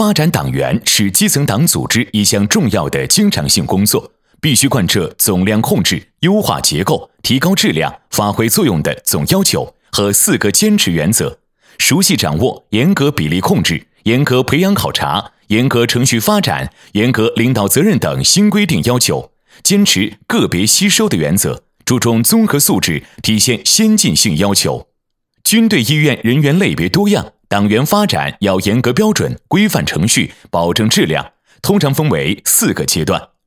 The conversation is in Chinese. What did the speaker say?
发展党员是基层党组织一项重要的经常性工作，必须贯彻总量控制、优化结构、提高质量、发挥作用的总要求和4个坚持原则，熟悉掌握严格比例控制、严格培养考察、严格程序发展、严格领导责任等新规定要求，坚持个别吸收的原则，注重综合素质，体现先进性要求。军队医院人员类别多样，党员发展要严格标准、规范程序，保证质量，通常分为4个阶段。